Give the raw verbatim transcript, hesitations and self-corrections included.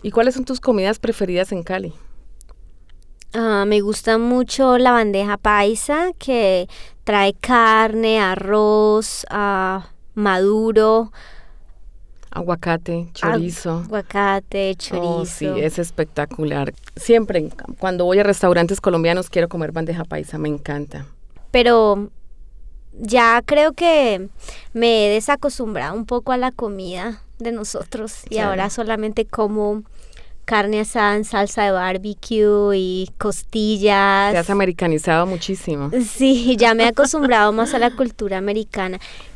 ¿Y cuáles son tus comidas preferidas en Cali? Uh, me gusta mucho la bandeja paisa, que trae carne, arroz, uh, maduro, Aguacate, chorizo. aguacate, chorizo. Oh, sí, es espectacular. Siempre, cuando voy a restaurantes colombianos, quiero comer bandeja paisa, me encanta. Pero ya creo que me he desacostumbrado un poco a la comida de nosotros y Claro. ahora solamente como carne asada en salsa de barbecue y costillas. Te has americanizado muchísimo. Sí, ya me he acostumbrado más a la cultura americana.